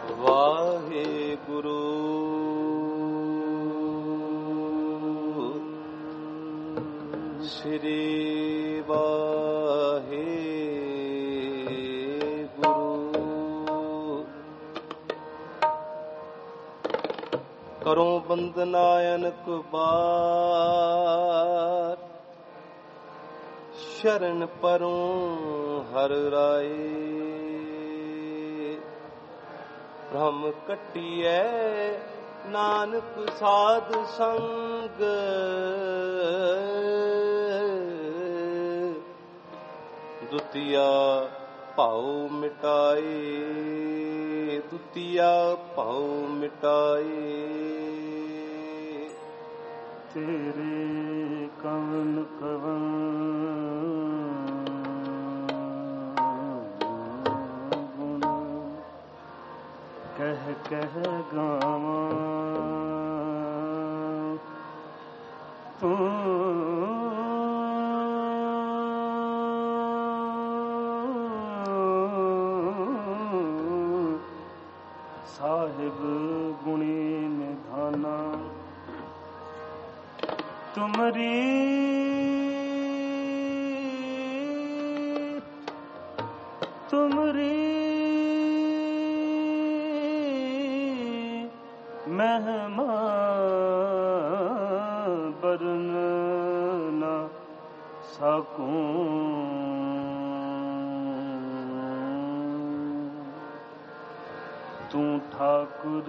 वाहे गुरु श्री वाहे गुरु। करो बंदनायनक बार शरण परों हर राय। भ्रम कटिए नानक साध संग दुतिया पाओ मिटाए दुतिया पाओ मिटाए। तेरे कवन कवन गुण कह कह गावा तू साहिब गुणी निधाना। तुमरी महिमा बरन सकूं। तू ठाकुर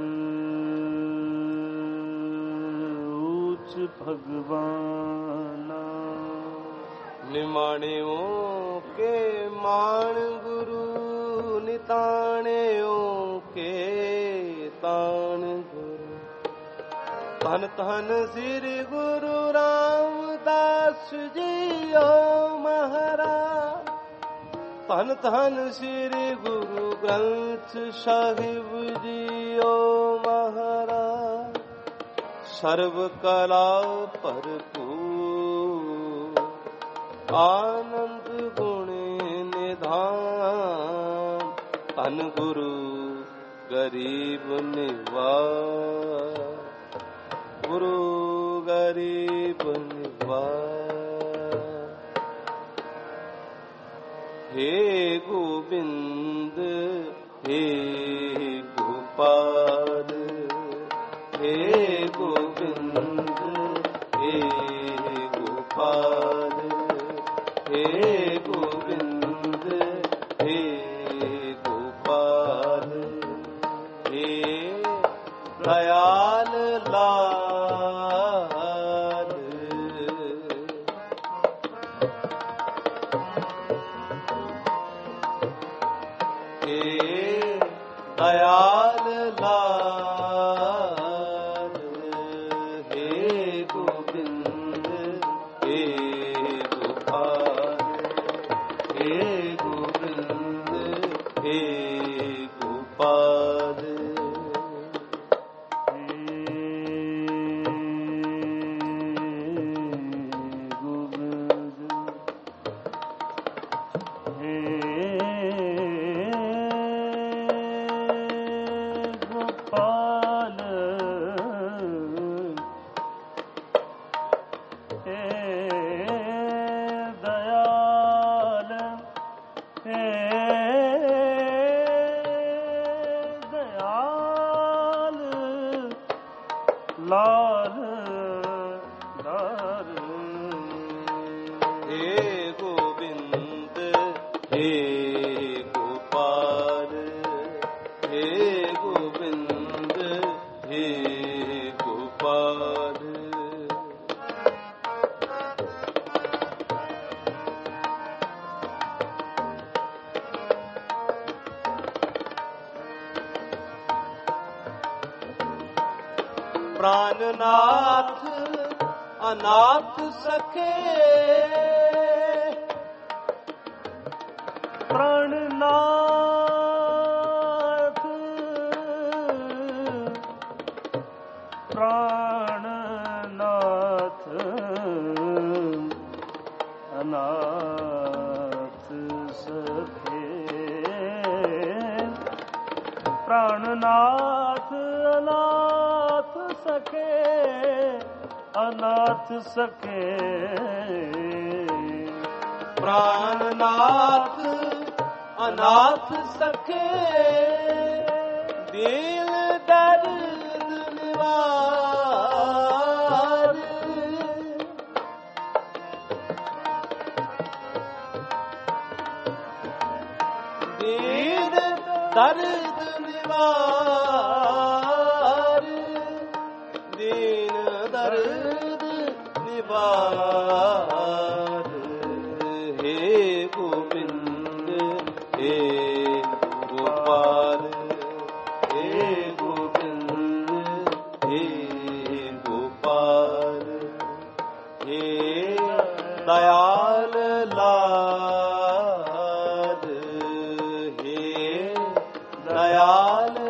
ऊंच भगवाना। निमाणियों के मान गुरु निताणियों के तान गुरु। धन धन श्री गुरु रामदास जी ओ महाराज। धन धन श्री गुरु ग्रंथ साहिब जी ओ महाराज। सर्व कला भरपूर आनंद गुण निधान। धन गुरु गरीब निवाज गुरु गरीब निवाज। हे गोविंद हे गोपाल हे गोविंद हे गोपाल हे गोविंद हे गोपाल हे दयाल लाल। हे दयाल लाल हे गोविंद हे गोपाल हे गोविंद हे गोपाल। लाल दार हे गोविंद हे गोपाल हे गोविंद हे गोपाल। प्राणनाथ अनाथ सखे प्राणनाथ प्राणनाथ अनाथ सखे प्राणनाथ अनाथ सखे, अनाथ सखे। प्राणनाथ अनाथ सखे, दीन दर्द निवार। दीन दर्द निवार, दीन दर्द निवार। हे गोविंद हे गोपाल, हे गोविंद हे गोपाल, हे दयाल लाल, हे दयाल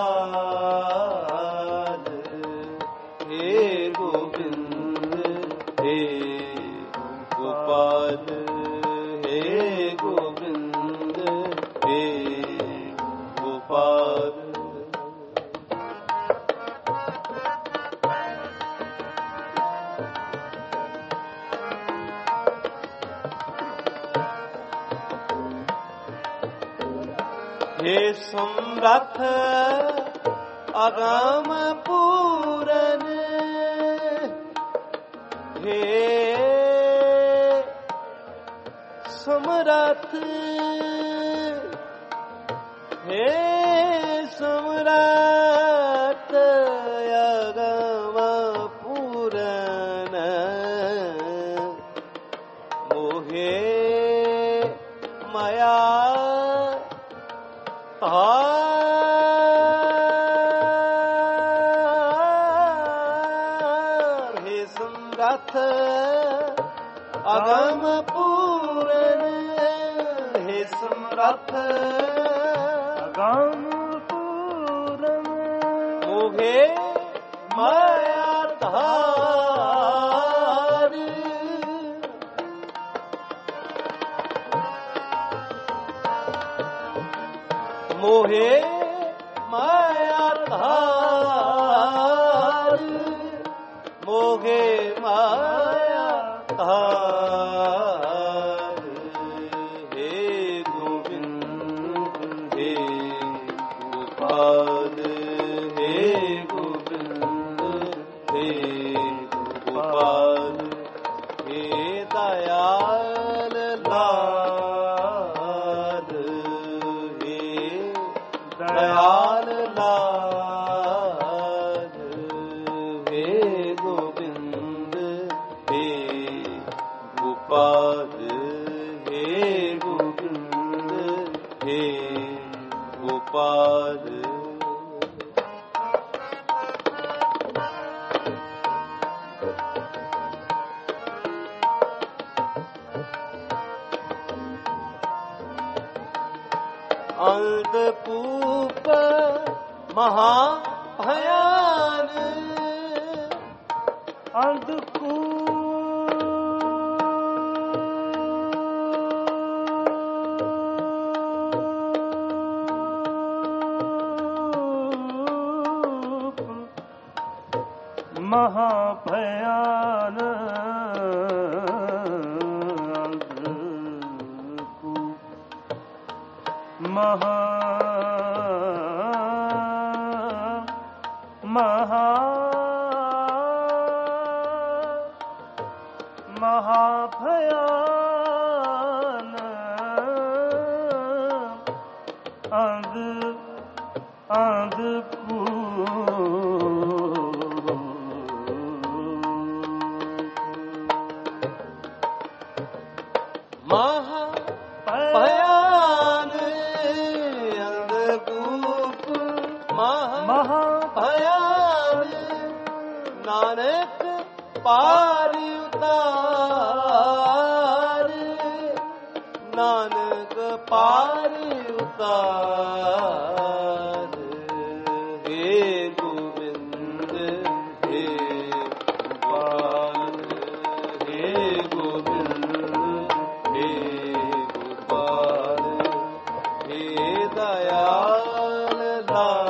लाल, हे गोविंद हे गोपाल, हे गोविंद हे गोपाल। हे समरथ अगम पूरन, हे समरथ, हे समरथ अगम पूरन। मोहे माया हे समरथ अगम पूरन, हे समरथ अगम पूरन। मोहे माया धार। मोहे माया धार, मोहे माया धार। हे गोविंद हे गोपाल, हे गोविंद हे गोपाल, हे दयाल लाल, हे दयाल लाल, हे गोविंद हे गोपाल, हे गोविंद हे गोपाल। अंधकूप महाभयान, अंधकूप महाभयान, महाभयान। महाभयान, अंधकूप महाभयान। नानक पारि उतार, नानक पारि उतार। हे गोविंद हे गोपाल, हे गोविंद हे गोपाल, हे दयाल लाल।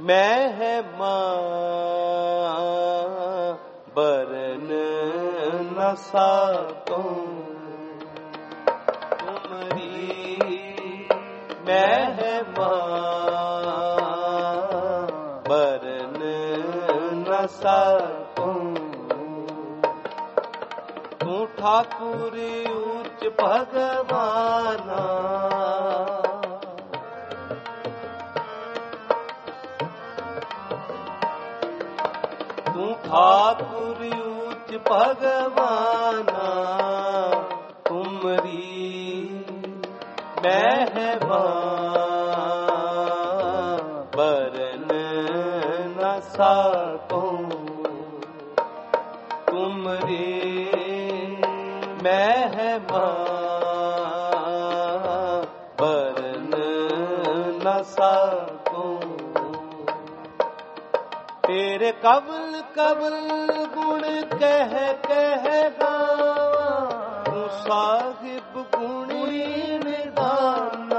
मैं है मां बरन न सकूं तुमरी मैं है मां बरन न सकूं तू ठाकुर उच्च भगवाना तू ठाकुर उच्च भगवाना तुमरी मैं है बरन न सकूं तुमरी मैं है बरन न सकूं तेरे कबल कबल गुण कह गावा तू साहिब गुणी निधाना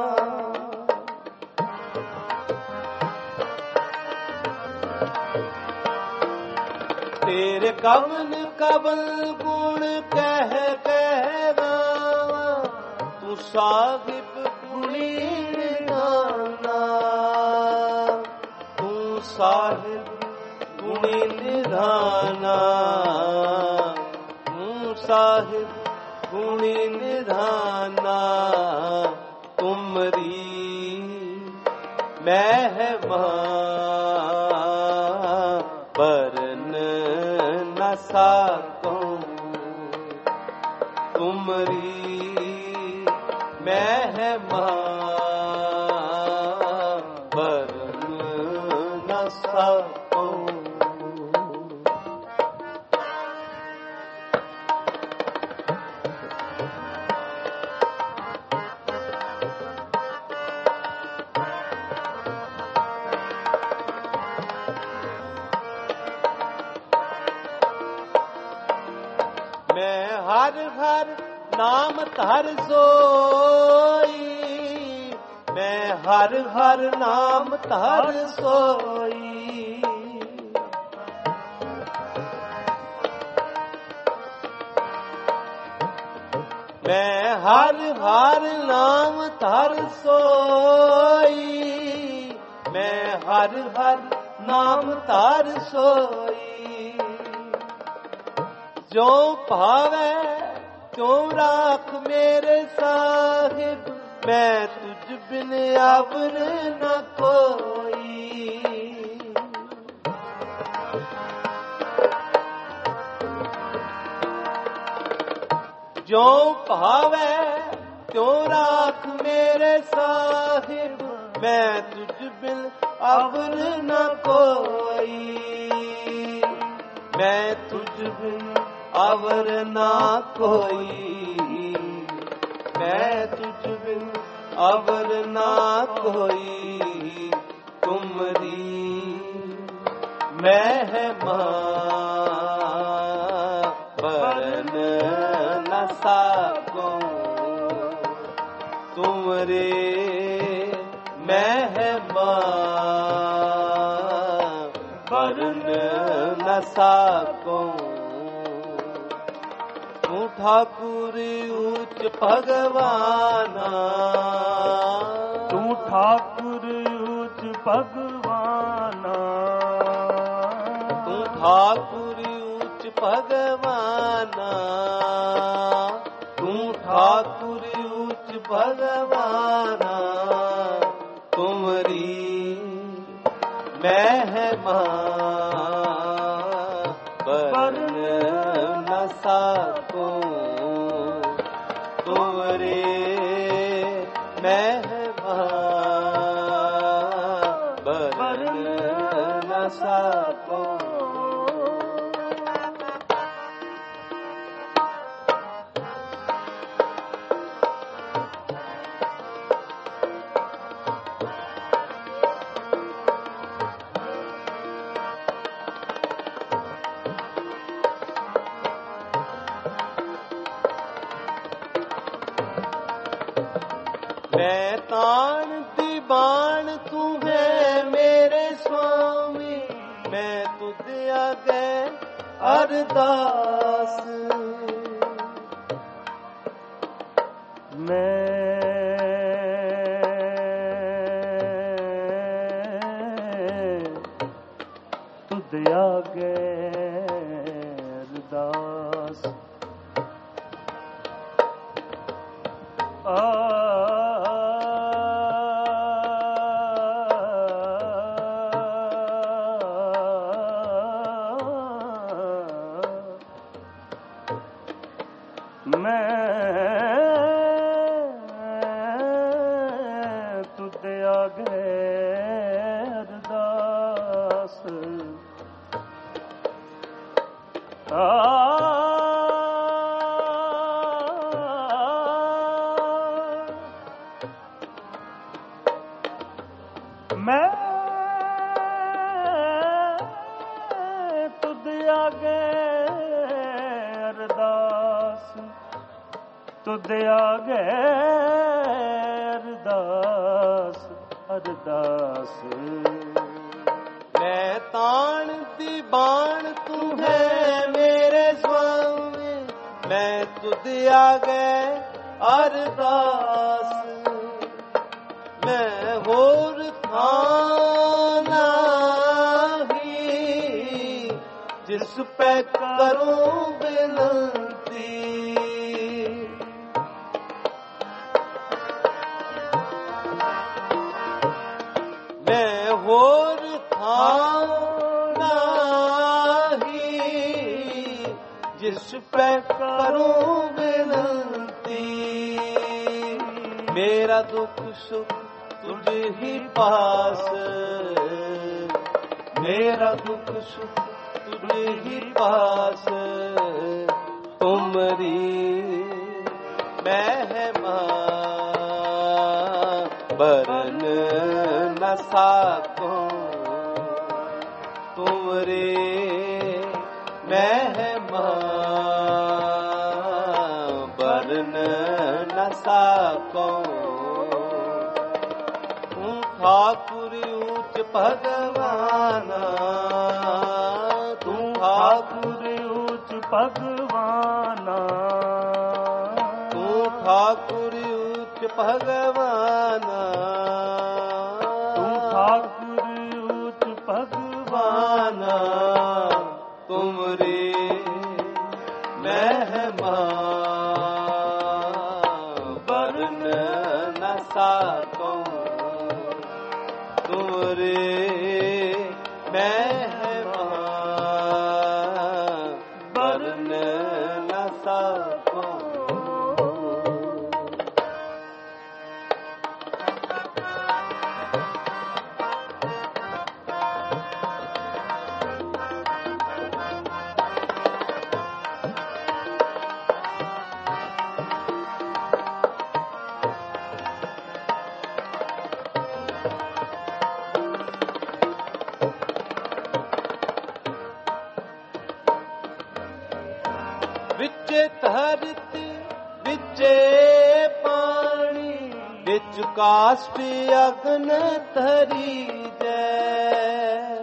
तेरे कबल कबल गुण कह गावा तू साहिब गुणी निधाना तू साहिब गुणी निधाना तू साहिब गुणी निधाना तुमरी मैं है बरन न सकूं तुमरी मैं है बरन न सकूं मैं हर हर नाम धर सोई मैं हर हर नाम धर सोई मैं हर हर नाम धर सोई मैं हर हर नाम धर सोई जो भावे त्यों राख मेरे साहिब मैं तुझ बिन अवर न कोई जो भावे त्यों राख मेरे साहिब मैं तुझ बिन अवर न कोई मैं तुझ बिन अवर ना कोई मैं तुझ बिन अवर ना कोई तुमरी मैं है बरन न सकूं तुमरे मैं है बरन न सकूं तू ठाकुर उच्च भगवाना तू ठाकुर उच्च भगवाना तू ठाकुर उच्च भगवाना तू ठाकुर उच्च भगवाना तुमरी मैं है बरन न सकूं तुमरे मैं है बरन न सकूं मैं तान दीवान तू है मेरे ਤੁਧ ਆਗੇ ਅਰਦਾਸ। ਤੁਧ ਆਗੇ ਅਰਦਾਸ। ਤੁਧ ਆਗੇ ਅਰਦਾਸ। ਮੈਂ ਤੁਧ ਆਗੇ ਅਰਦਾਸ। ਤੁਧ ਆਗੇ ਅਰਦਾਸ ਅਰਦਾਸ। ਮੈਂ ਤਾਣ ਦੀ ਬਾਣ ਤੂੰ ਹੈ ਮੇਰੇ ਸੁਆਮੀ, ਮੈਂ ਤੁਧ ਆਗੇ ਅਰਦਾਸ। ਮੈਂ ਹੋਰ ਥਾਂ ਨਾਹੀ, ਜਿਸ ਪੈ ਕਰੂੰ ਬੇਨਤੀ। ਮੈਂ ਹੋਰ ਥਾਂ ਨਾਹੀ, ਜਿਸ ਪੈ ਕਰੂੰ ਬੇਨਤੀ। ਮੇਰਾ ਦੁੱਖ ਸੁਖ ਤੁਝ ਹੀ ਪਾਸ, ਮੇਰਾ ਦੁੱਖ ਸੁਖ ਤੁਝ ਹੀ ਪਾਸ। ਤੁਮਰੀ ਮਹਿਮਾ ਬਰਨ ਨ ਸਾਕੋ। ਤੁਮਰੇ ਮਹਿਮਾ ਬਰਨ ਨ ਸਾਕੋ। ठाकुर ऊच भगवाना, तू ठाकुर ऊच भगवाना। तू ठाकुर ऊच भगवाना, तू ठाकुर ऊच भगवाना। तुमरे महिमा बरन न साको। तुमरे महिमा बरन न साको। विचे धरती विचे पानी, विच काष्ठ अग्न धरी जै।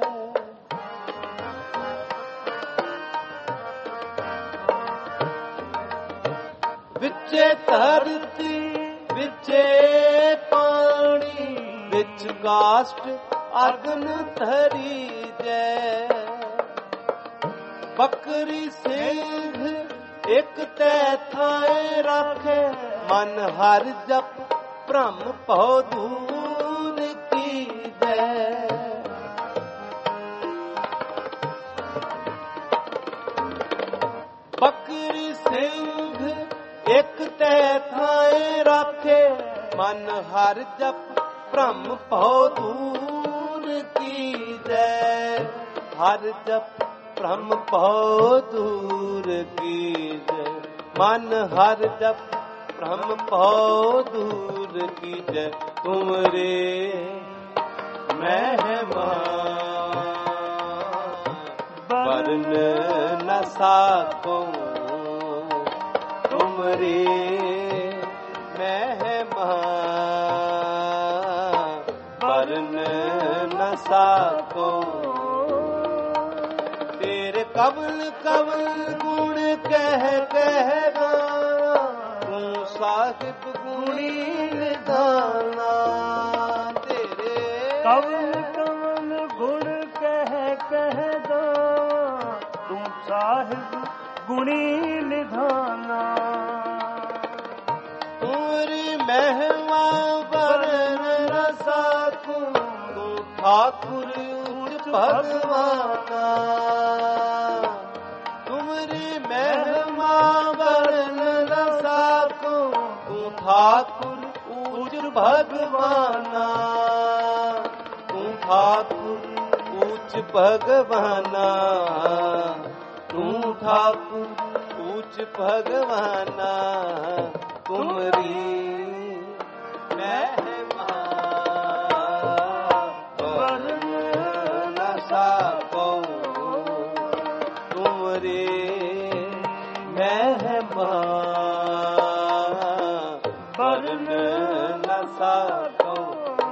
विचे धरती विचे पानी, विच काष्ठ अग्न धरी जै। बकरी सिंह एक तै थाए राखे, मन हर जप भ्रम भव दूर कीजै। बकरी सिंह एक तै थाए राखे, मन हर जप भ्रम भव दूर कीजै। हर जप भ्रम भव दूर कीजै, मन हर जप भ्रम भव दूर कीजै। तुमरे महिमा बरन न साको। तुमरे महिमा बरन न साको। ਤੇਰੇ ਕਵਲ ਕਵਲ ਗੁਣ ਕਹਿ ਕਹਿ ਗਾਵਾਂ, ਤੂੰ ਸਾਹਿਬ ਗੁਣੀ ਨਿਧਾਨਾ। ਤੇਰੇ ਕਵਲ ਕਵਲ ਗੁਣ ਕਹਿ ਕਹਿ ਗਾਵਾਂ, ਤੂੰ ਸਾਹਿਬ ਗੁਣੀ ਨਿਧਾਨਾ। ਤੂਰੀ ਮਹਿਮਾ ਵਰਨ ਨ ਸਾਕੂੰ, ਤੂੰ ਠਾਕੁਰ ਉਚ ਭਗਵਾਨਾ। ਤੁਮਰੀ ਮਹਿਮਾ ਵਰਨ ਨ ਸਾਕੂੰ, ਤੂੰ ਠਾਕੁਰ ਉਚ ਭਗਵਾਨਾ। ਤੂੰ ਠਾਕੁਰ ਉਚ ਭਗਵਾਨਾ, ਤੂੰ ਠਾਕੁਰ ਉਚ ਭਗਵਾਨਾ। ਤੁਮਰੀ ਮਹਿਮਾ ਵਰਨ ਨ ਸਾਕੂੰ, ਤੁਮਰੀ ਮਹਿਮਾ ਵਰਨ ਨ ਸਾਕੂੰ।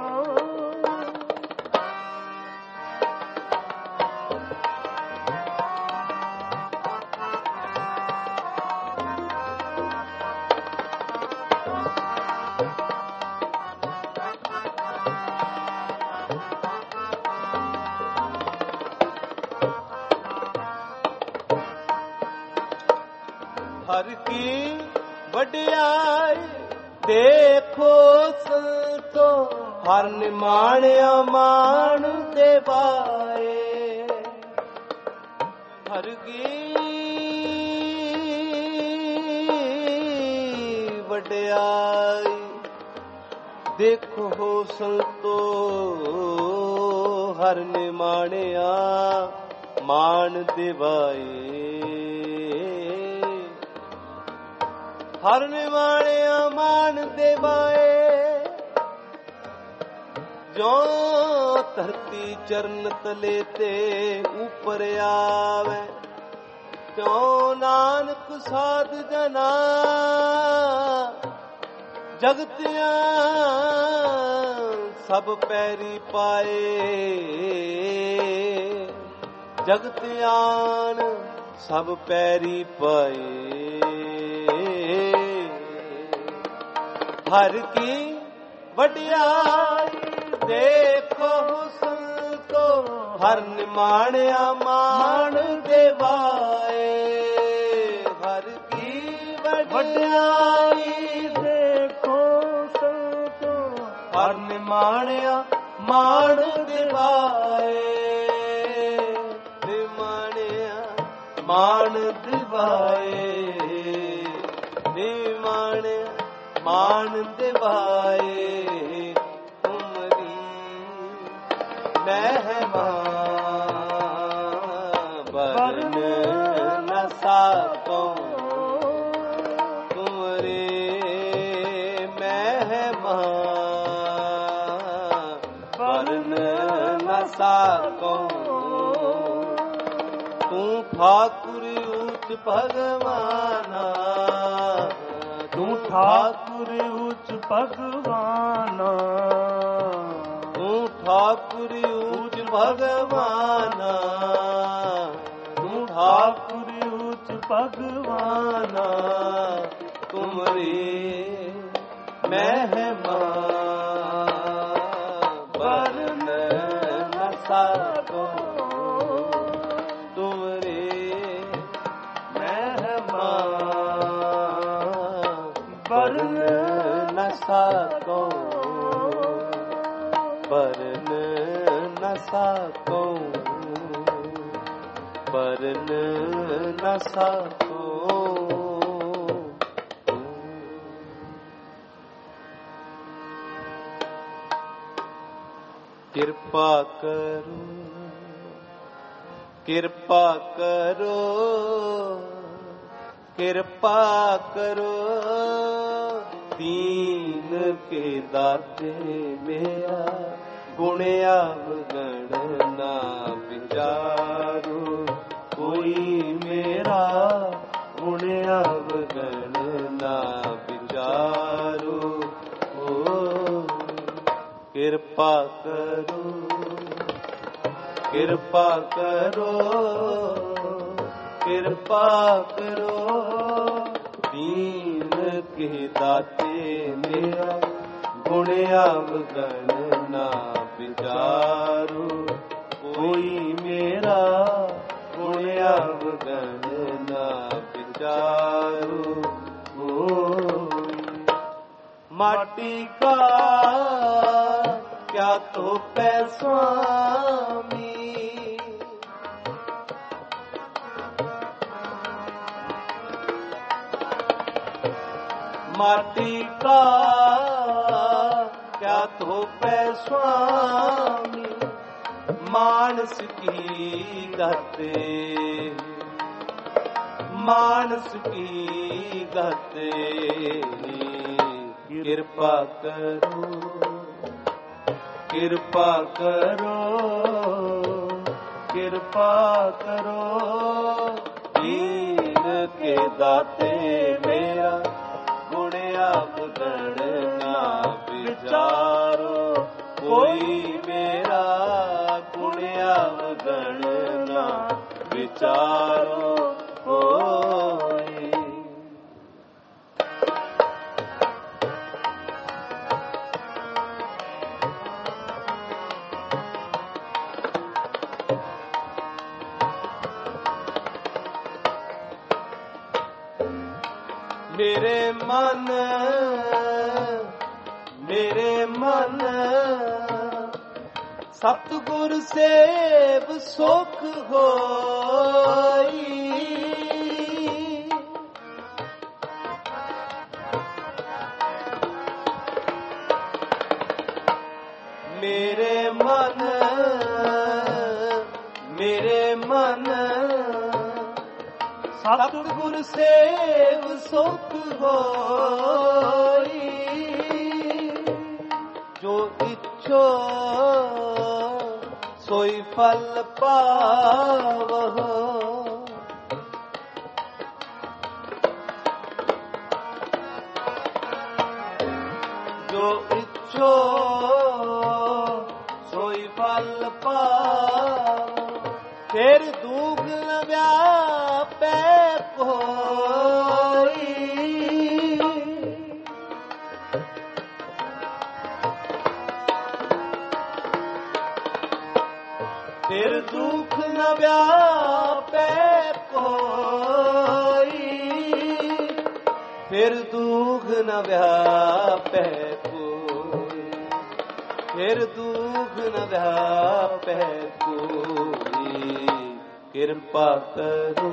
ਹਰ ਕੀ ਵਡਿਆਈ ਦੇਖੋ ਸੰਤੋ, ਹਰ ਨਿਮਾਣਿਆ ਮਾਣ ਦੇਵਾਏ। ਹਰ ਕੀ ਵਡਿਆਈ ਦੇਖੋ ਸੰਤੋ, ਹਰ ਨਿਮਾਣਿਆ ਮਾਣ ਦੇਵਾਏ। ਹਰ ਨਿਵਾਣਿਆ ਮਾਣ ਦੇਵਾਏ। ਜੋ ਧਰਤੀ ਚਰਨ ਤਲੇ ਤੇ ਉਪਰ ਆਵੇ, ਤਿਉ ਨਾਨਕ ਸਾਧ ਜਨਾ ਜਗਤਿਆਂ ਸਭ ਪੈਰੀ ਪਾਏ। ਜਗਤਿਆਨ ਸਭ ਪੈਰੀ ਪਾਏ। ਹਰ ਕੀ ਵਡਿਆਈ ਦੇਖੋ ਸੰਤੋ, ਹਰ ਨਿਮਾਣਿਆ ਮਾਣ ਦੇਵਾਏ। ਹਰ ਕੀ ਵਡਿਆਈ ਦੇਖੋ ਸੰਤੋ, ਹਰ ਨਿਮਾਣਿਆ ਮਾਣ ਦੇਵਾਏ। ਨਿਮਾਣਿਆ ਮਾਣ ਦੇਵਾਏ। ਨਿਮਾਣਿਆ ਮਾਣ ਦੇਵਾਏ। ਤੁਮਰੀ ਮਹਿਮਾ ਵਰਨ ਨ ਸਾਕੂੰ, ਤੁਮਰੀ ਮਹਿਮਾ ਵਰਨ ਨ ਸਾਕੂੰ। ਤੂੰ ਠਾਕੁਰ ਉਚ ਭਗਵਾਨਾ, ਤੂੰ ਠਾਕੁਰ ਉਚ ਭਗਵਾਨਾ। ਤੂੰ ਠਾਕੁਰ ਉਚ ਭਗਵਾਨਾ, ਤੂੰ ਠਾਕੁਰ ਉਚ ਭਗਵਾਨਾ। ਤੁਮਰੀ ਮਹਿਮਾ ਵਰਨ ਨ ਸਾਕੂੰ, ਤੁਮਰੀ ਮਹਿਮਾ ਵਰਨ ਨ ਸਾਕੂੰ। ਵਰਨ ਨ ਸਾਕੂੰ, ਵਰਨ ਨ ਸਾਕੂੰ। ਕਿਰਪਾ ਕਰੋ, ਕਿਰਪਾ ਕਰੋ, ਕਿਰਪਾ ਕਰੋ। ਦੀਨ ਕੇ ਦਾਤੇ ਮੇਰਾ, ਗੁਣ ਅਵਗਣ ਨਾ ਵਿਚਾਰੋ। ਕੋਈ ਮੇਰਾ ਗੁਣ ਅਵਗਣ ਨਾ ਵਿਚਾਰੋ। ਓ ਕਿਰਪਾ ਕਰੋ, ਕਿਰਪਾ ਕਰੋ, ਕਿਰਪਾ ਕਰੋ। ਦੀਨ ਕੇ ਦਾਤੇ ਮੇਰਾ ਗੁਣ ਅਵਗਣ ਨਾ ਵਿਚਾਰੋ। ਕੋਈ ਮੇਰਾ ਗੁਣ ਅਵਗਣ ਨਾ ਵਿਚਾਰੋ। माटी का क्या तो स्वामी, माटी का क्या तो स्वामी। मानस की गते, मानस की गते। किरपा करो, किरपा करो, किरपा करो। दीन के दाते मेरा गुण अवगण ना विचारो। कोई मेरा गुण अवगण ना विचारो। मेरे मन, मेरे मन सतगुर सेव सुख होई। मेरे मन, मेरे मन सतगुर सेव सुख होई। जो इच्छो सोई फल पावो। जो इच्छो सोई फल पावो। फिर दुख न व्यापे कोई। फिर दुख न व्यापे कोई। फिर दुख न व्यापे कोई। फिर दुख न व्यापे कोई। किरपा करो,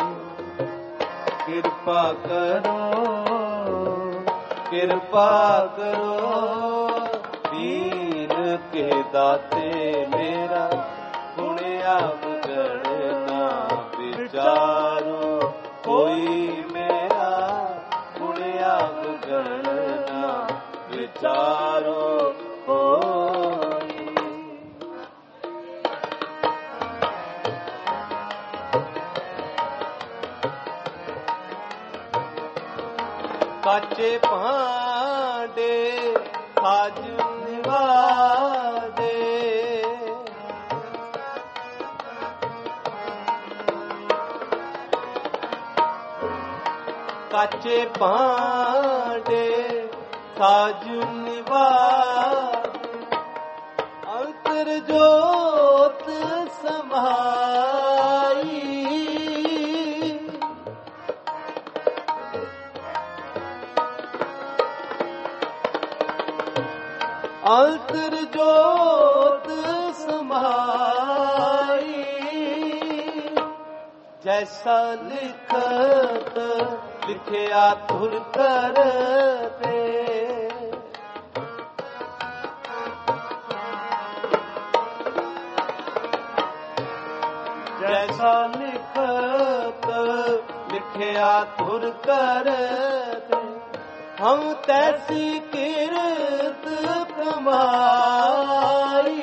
किरपा करो, किरपा करो। दीन के दाते मेरा गुण अवगण ना विचारो। कोई मेरा गुण अवगण ना विचारो। काचे भांडे साज निवाजे। काचे भांडे साज निवाजे। अंतर जोत समाई। अंतर जोत समाई। जैसा लिखत लिखिया धुर करते। जैसा लिखत लिखिया धुर करते। हम तैसी किरत कमाई।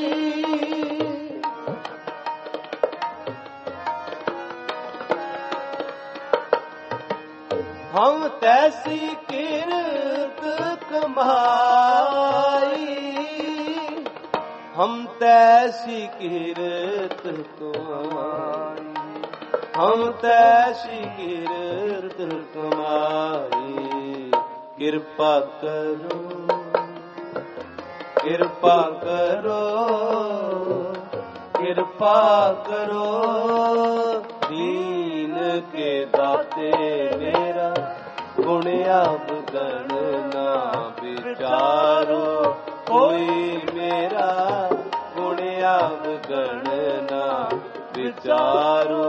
हम तैसी किरत कमाई। हम तैसी कीरत तुम्हारी, हम तैसी कीरत तुम्हारी। कृपा करो, कृपा करो, कृपा करो, दीन के दाते मेरा गुण अवगण ना विचारो। कोई मेरा गुण अवगण ना विचारो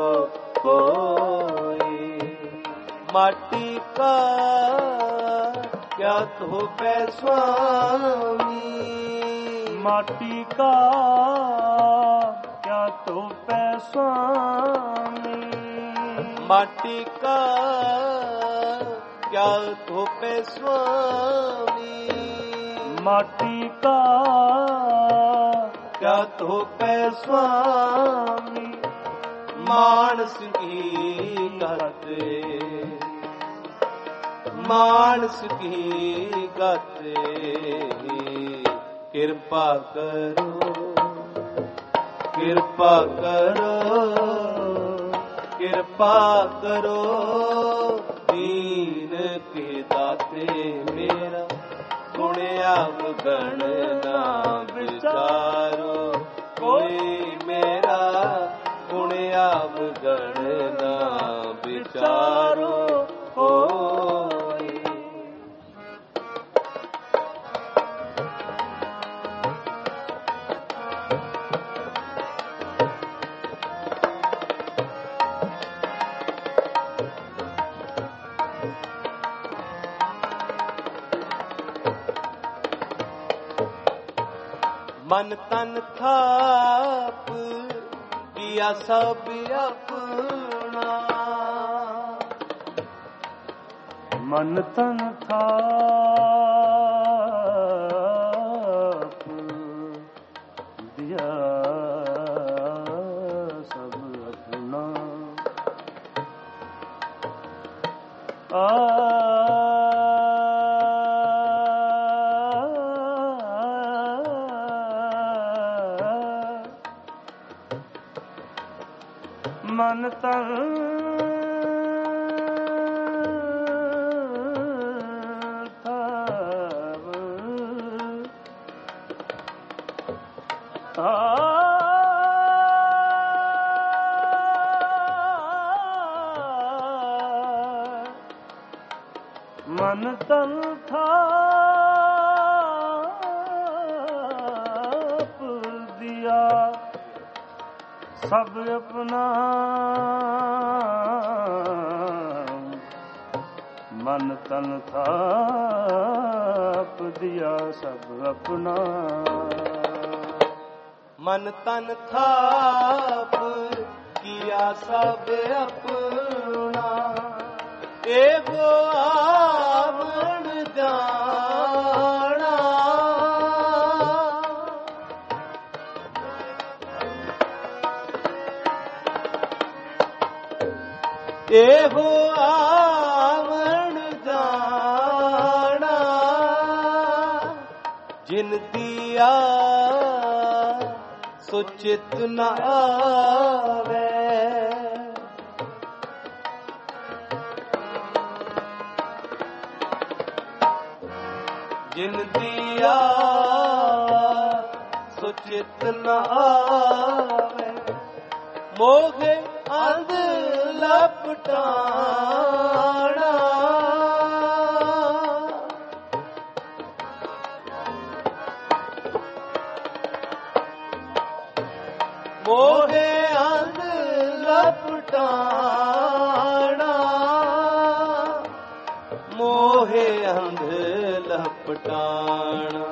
कोई। माटी का क्या तो पै स्वामी, माटी का क्या तो पै स्वामी, माटी का क्या तो पै स्वामी, माटी का क्या तो पै स्वामी। मानस की गाते, मानस की गाते, कृपा करो, कृपा करो, कृपा करो, दीन के दाते मेरा गुण अवगण ना विचारो। कोई मेरा गुण अवगण ना विचारो कोई। मन तन थाप किया सब अपना, मन तन थाप दिया सब अपना। मन तन थाप मन तन थाप दिया सब अपना। मन तन थाप दिया सब अपना। मन तन थाप किया सब अपना। एगो आवण जाना, एगो आवण जाना। जिन दिया सुचित न आवे, जिन दिया सुचित न आवे। मोहे अंध लपटाना, मोहे अंध लपटाना, मोहे अंध लपटाना,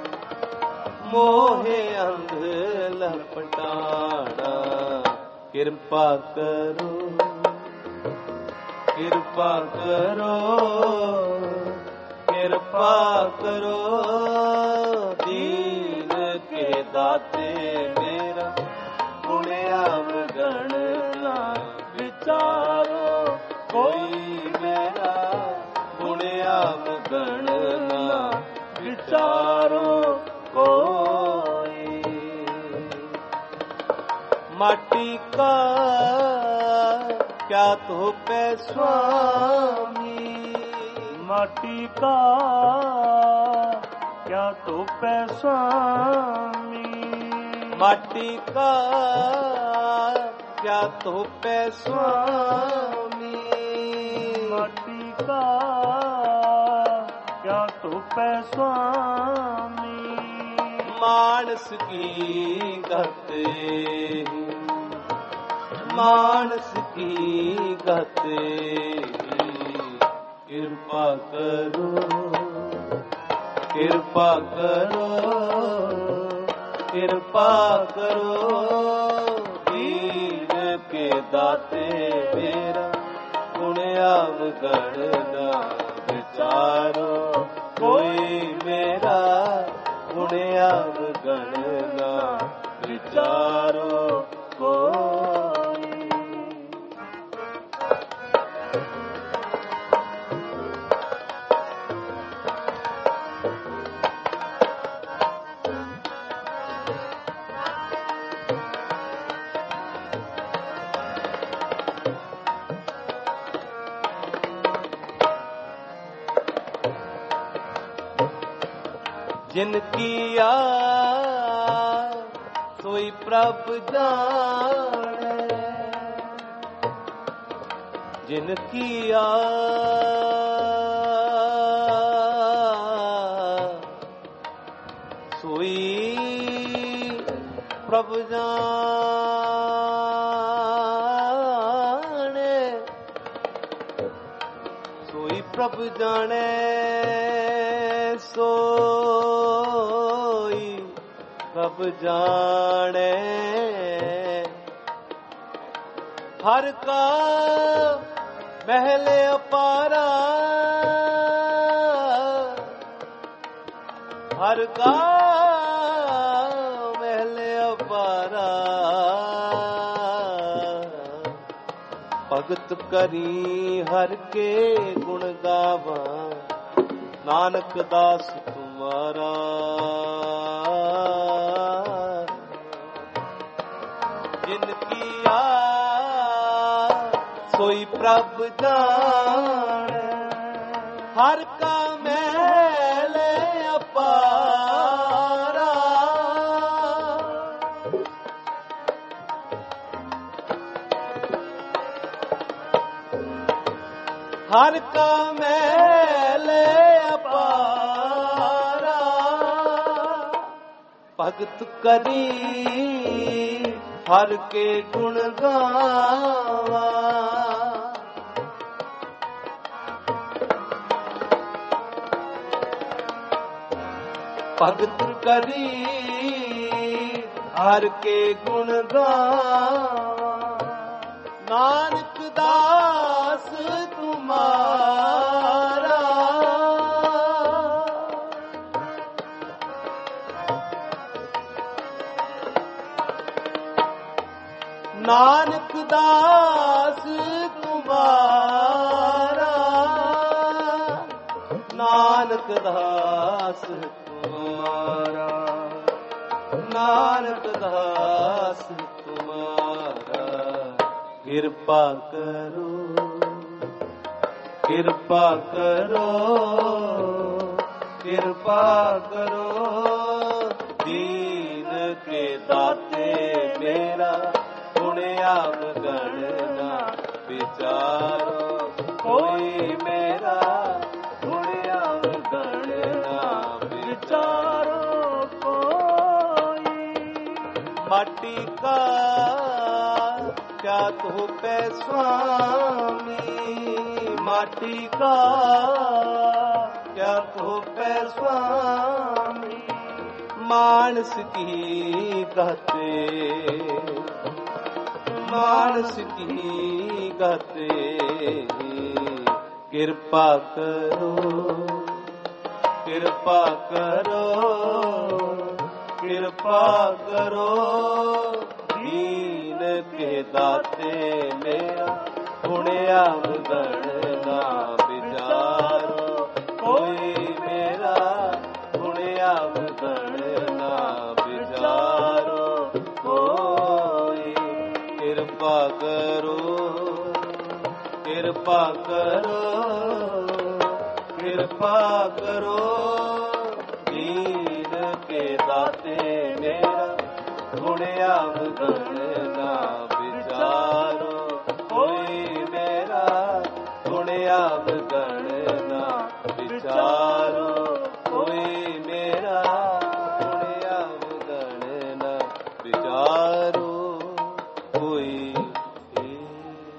मोहे अंध लपटाना। कृपा करो, कृपा करो, कृपा करो, दीन के दाते मेरा गुण अवगण ना विचारो। कोई मेरा गुण अवगण ना विचारो कोई। माटी का क्या तोपे स्वामी, माटी का क्या तोपे स्वामी, माटी का क्या तोपे स्वामी, माटी का क्या तोपे स्वामी। मानस की गते, मानस की गते, कृपा करो, कृपा करो, कृपा करो, दीन के दाते मेरा गुण अवगण ना विचारो, कोई मेरा गुण अवगण ना विचारो कोई। जिनकी सोई प्रभु जाने, जिनकी सोई प्रभु जाने, सोई प्रभु जाने, सोई प्रभु जाने। हर का महल अपारा, हर का महल अपारा, भगत करी हर के गुण गावा, नानक दास तुम्हारा। जिनकी सोई प्रभु जाने, हर का महल अपारा, हर का महल अपारा, भगत करी हर के गुण गावा, भगत करी हर के गुण गावा, नानक दास तुम्हारा। नानक दास तुम्हारा, नानक दास तुम्हारा, नानक दास तुम्हारा। कृपा करो, कृपा करो, कृपा करो, दीन के दाते मेरा गुण अवगण ना विचारो, कोई मेरा गुण अवगण ना विचारो कोई। माटी का क्या तोपे स्वामी, माटी का क्या तोपे स्वामी। मानस की गते, मानस की गते, कृपा करो, कृपा करो, कृपा करो, दीन के दाते मेरा गुण अवगण ना विचारो, कोई मेरा गुण अवगण ना विचारो कोई। ਕਿਰਪਾ ਕਰੋ, ਕਿਰਪਾ ਕਰੋ, ਕਿਰਪਾ ਕਰੋ। ਦੀਨ ਕੇ ਦਾਤੇ ਮੇਰਾ ਗੁਣ ਅਵਗੁਣ ਨਾ